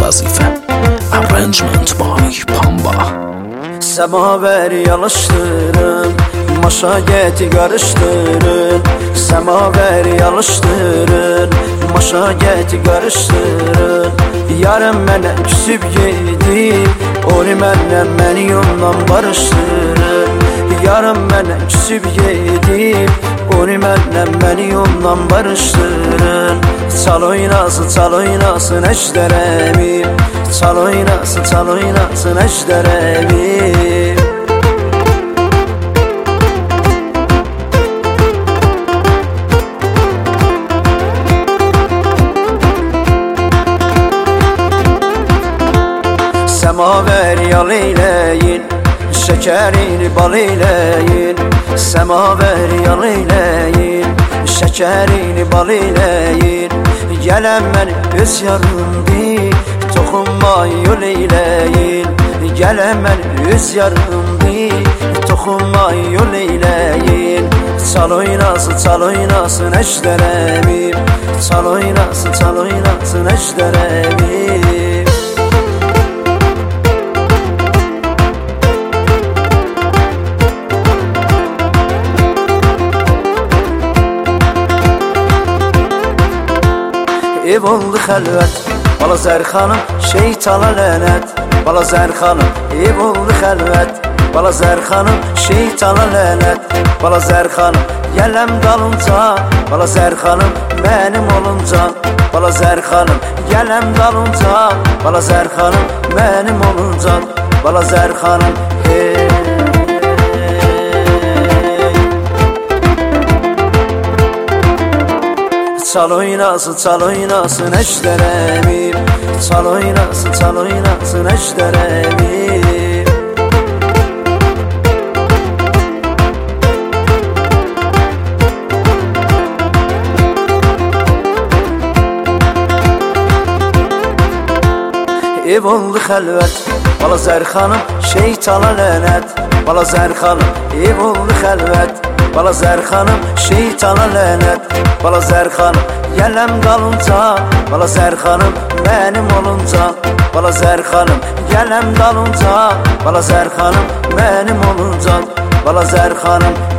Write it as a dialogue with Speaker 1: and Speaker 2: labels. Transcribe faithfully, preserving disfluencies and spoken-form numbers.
Speaker 1: vəzifə. Arrangement by Pamba.
Speaker 2: Səmavər yalışdırın, maşagəti qarışdırın. Səmavər yalışdırın, maşagəti qarışdırın. Yarın mənə küsüb gedib, onu mənlə məni ondan barışdırın. Yarın mənə küsüb gedib, onu mənlə məni ondan barışdırın. Çal oynasın, çal oynasın əjdərəmim. Çal oynasın, çal oynasın əjdərəmim. Səmavər yal eyləyin, şəkərini bal eyləyin. Səmavər yal eyləyin, şəkərini bal eyləyin. Gələn məni öz yarımdır, toxunma yol eyləyin. Gələn məni öz yarımdır, toxunma yol eyləyin. Çal oynasın, çal oynasın əjdərəmim. Çal oynasın, çal oynasın əjdərəmim. Ev oldu xəlvət, bala Zər xanım, şeytana lənət. Bala Zər xanım, ev oldu xəlvət, bala Zər xanım, şeytana lənət. Bala Zər xanım, gələm dalınca, bala Zər xanım, mənim olunca. Bala Zər xanım, gələm dalınca, bala Zər xanım, mənim olunca. Bala Zər xanım, hey. Çal oynasın, çal oynasın əjdərəmim. Çal oynasın, çal oynasın əjdərəmim. Ev oldu xəlvət, bala Zər xanım, şeytana lənət. Bala Zər xanım, ev oldu xəlvət, bala Zər xanım, şeytana lənət. Bala Zər xanım, gələm dalınca, bala Zər xanım, mənim olunca. Bala Zər xanım, gələm dalınca, bala Zər xanım, mənim olunca. Bala Zər xanım,